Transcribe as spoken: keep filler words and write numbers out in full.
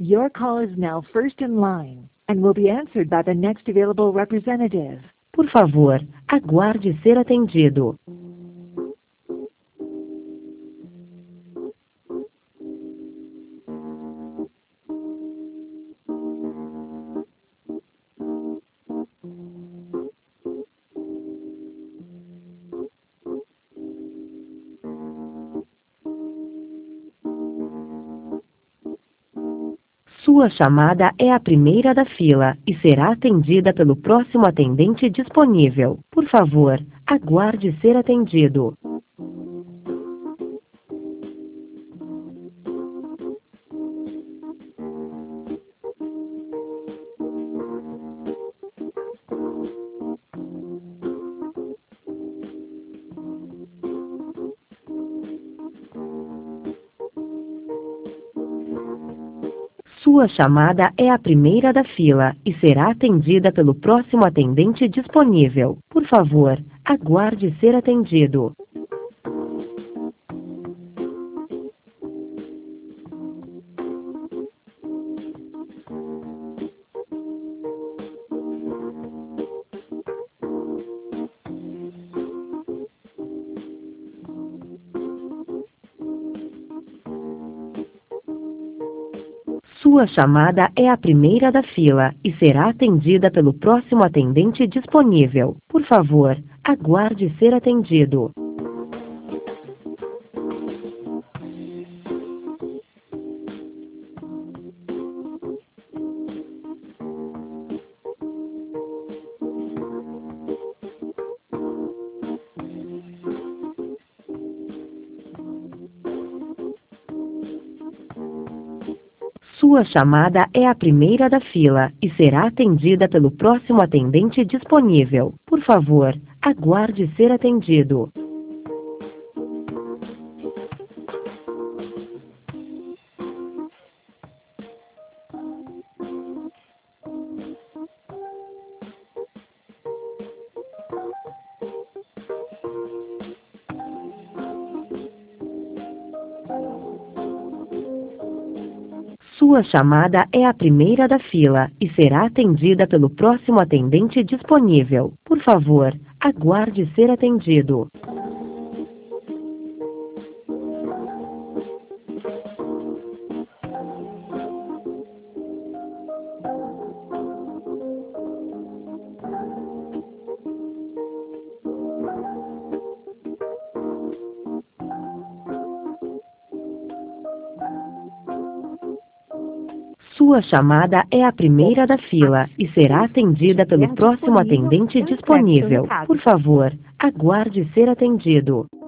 Your call is now first in line and will be answered by the next available representative. Por favor, aguarde ser atendido. Sua chamada é a primeira da fila e será atendida pelo próximo atendente disponível. Por favor, aguarde ser atendido. Sua chamada é a primeira da fila e será atendida pelo próximo atendente disponível. Por favor, aguarde ser atendido. Sua chamada é a primeira da fila e será atendida pelo próximo atendente disponível. Por favor, aguarde ser atendido. Sua chamada é a primeira da fila e será atendida pelo próximo atendente disponível. Por favor, aguarde ser atendido. Sua chamada é a primeira da fila e será atendida pelo próximo atendente disponível. Por favor, aguarde ser atendido. Sua chamada é a primeira da fila e será atendida pelo próximo atendente disponível. Por favor, aguarde ser atendido.